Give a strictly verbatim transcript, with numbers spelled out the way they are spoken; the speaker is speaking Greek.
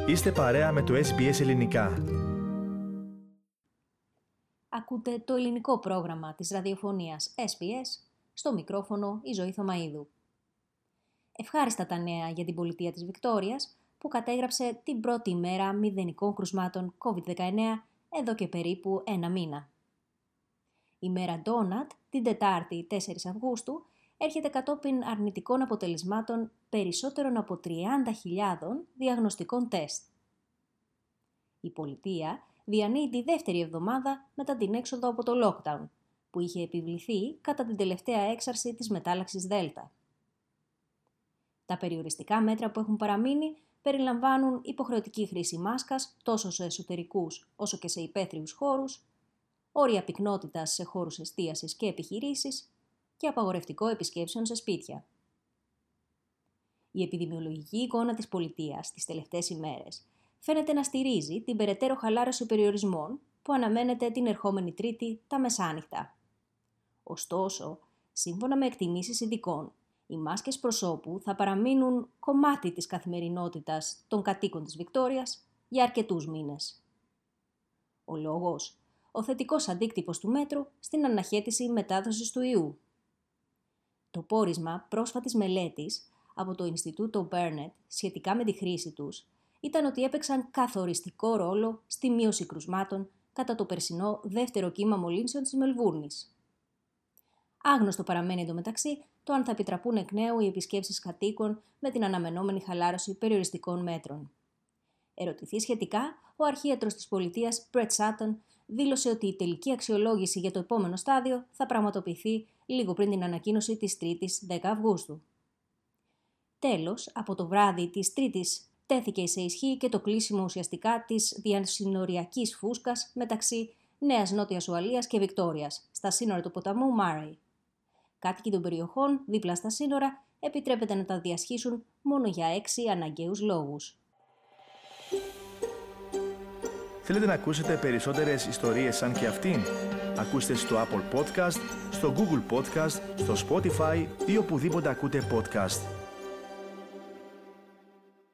Είστε παρέα με το Ες Μπι Ες Ελληνικά. Ακούτε το ελληνικό πρόγραμμα της ραδιοφωνίας Ες Μπι Ες, στο μικρόφωνο η Ζωή Θωμαΐδου. Ευχάριστα τα νέα για την πολιτεία της Βικτόριας, που κατέγραψε την πρώτη ημέρα μηδενικών κρουσμάτων κόβιντ δεκαεννέα εδώ και περίπου ένα μήνα. Η μέρα Ντόνατ, την Τετάρτη τέσσερις Αυγούστου, έρχεται κατόπιν αρνητικών αποτελεσμάτων περισσότερων από τριάντα χιλιάδες διαγνωστικών τεστ. Η πολιτεία διανύει τη δεύτερη εβδομάδα μετά την έξοδο από το lockdown, που είχε επιβληθεί κατά την τελευταία έξαρση της μετάλλαξης Δέλτα. Τα περιοριστικά μέτρα που έχουν παραμείνει περιλαμβάνουν υποχρεωτική χρήση μάσκας τόσο σε εσωτερικούς όσο και σε υπαίθριους χώρους, όρια πυκνότητας σε χώρους εστίασης και επιχειρήσεις και απαγορευτικό επισκέψεων σε σπίτια. Η επιδημιολογική εικόνα της πολιτείας τις τελευταίες ημέρες φαίνεται να στηρίζει την περαιτέρω χαλάρωση περιορισμών που αναμένεται την ερχόμενη Τρίτη τα μεσάνυχτα. Ωστόσο, σύμφωνα με εκτιμήσεις ειδικών, οι μάσκες προσώπου θα παραμείνουν κομμάτι της καθημερινότητας των κατοίκων της Βικτόριας για αρκετούς μήνες. Ο λόγος, ο θετικός αντίκτυπος του μέτρου στην αναχέτηση μετάδοσης του ιού. Το πόρισμα πρόσφατης μελέτης από το Ινστιτούτο Burnett σχετικά με τη χρήση τους ήταν ότι έπαιξαν καθοριστικό ρόλο στη μείωση κρουσμάτων κατά το περσινό δεύτερο κύμα μολύνσεων της Μελβούρνης. Άγνωστο παραμένει εντωμεταξύ το αν θα επιτραπούν εκ νέου οι επισκέψεις κατοίκων με την αναμενόμενη χαλάρωση περιοριστικών μέτρων. Ερωτηθεί σχετικά, ο αρχίατρος της πολιτείας Brett Sutton δήλωσε ότι η τελική αξιολόγηση για το επόμενο στάδιο θα πραγματοποιηθεί λίγο πριν την ανακοίνωση της Τρίτης δέκα Αυγούστου. Τέλος, από το βράδυ της Τρίτης τέθηκε σε ισχύ και το κλείσιμο ουσιαστικά της διασυνοριακής φούσκας μεταξύ Νέας Νότιας Ουαλίας και Βικτόριας, στα σύνορα του ποταμού Μάρεϊ. Κάτοικοι των περιοχών δίπλα στα σύνορα επιτρέπεται να τα διασχίσουν μόνο για έξι αναγκαίους λόγους. Θέλετε να ακούσετε περισσότερες ιστορίες σαν και αυτήν? Ακούστε στο Apple Podcast, στο Google Podcast, στο Spotify ή οπουδήποτε ακούτε podcast.